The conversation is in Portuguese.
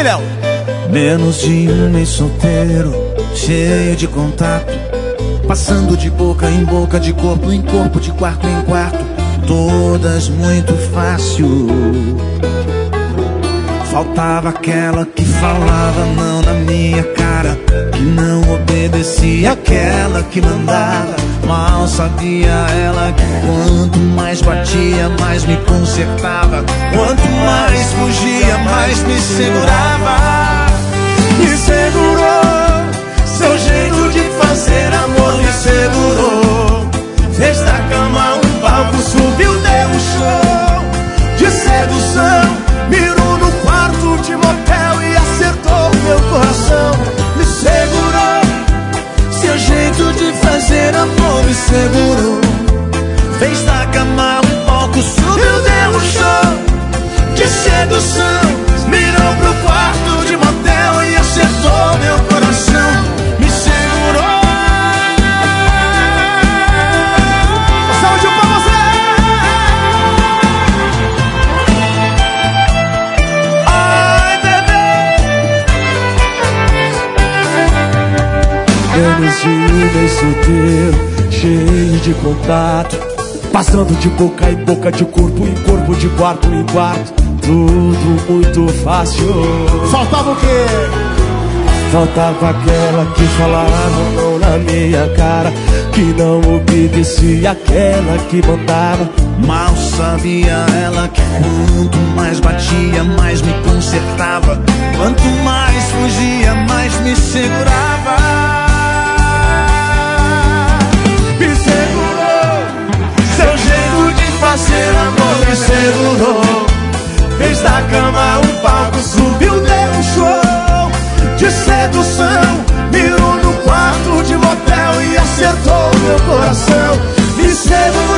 aí, Léo. Menos de um mês solteiro, cheio de contato, passando de boca em boca, de corpo em corpo, de quarto em quarto, todas muito fácil. Faltava aquela que falava não na minha cara, que não obedecia, aquela que mandava. Mal sabia ela que quanto mais batia, mais me consertava. Quanto mais fugia, mais me segurava. Me segurou, seu jeito de fazer amor me segurou. Fez da cama um palco, subiu, deu um show de sedução. Mirou no quarto de motel e acertou meu coração. Me segurou, seu jeito de fazer amor me segurou. Fez da cama um palco, subiu, deu um show de sedução. Mirou pro quarto de motel e acertou meu coração. Me segurou. Saúde pra você! Ai, bebê! Menos de um mês solteiro, cheio de contato, passando de boca em boca, de corpo em corpo, de quarto em quarto, tudo muito fácil. Faltava o quê? Faltava aquela que falava não na minha cara, que não obedecia, aquela que mandava. Mal sabia ela que quanto mais batia, mais me consertava. Quanto mais fugia, mais me segurava. Me segurou, seu jeito de fazer amor me segurou. Fez da cama um palco, subiu, deu um show de sedução. Mirou no quarto de motel e acertou meu coração. Me segurou.